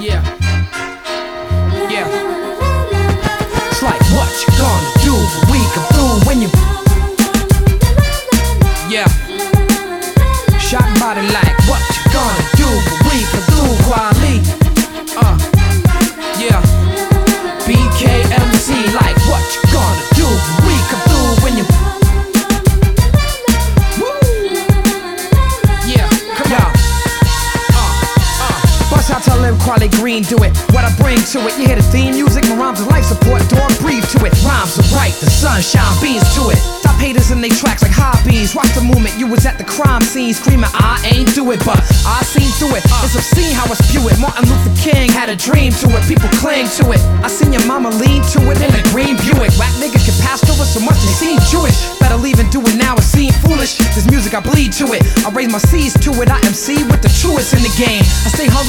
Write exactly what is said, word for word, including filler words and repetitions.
Yeah. Yeah. It's like, what you gonna do when we come through when you. Yeah. Shot body like, what you gonna do when we come through, Kweli? Uh. Yeah. B K M C like, what you gonna do when we come through when you. Woo. Yeah, come on. Bust out to live, Kweli Green, do it. What I bring to it, you hear the theme music, my rhymes are life support, dog breathe to it. Rhymes are right, the sunshine beams to it. Stop haters in they tracks like hobbies. Watch the movement, you was at the crime scene screaming, I ain't do it, but I seen through it. It's obscene how I spew it. Martin Luther King had a dream to it, people cling to it. I seen your mama lean to it in a green Buick. Whack niggas can pass over so much they seem Jewish. Better leave and do it now, it seem foolish. This music I bleed to it, I raise my C's to it. I M C with the truest in the game. I stay hungry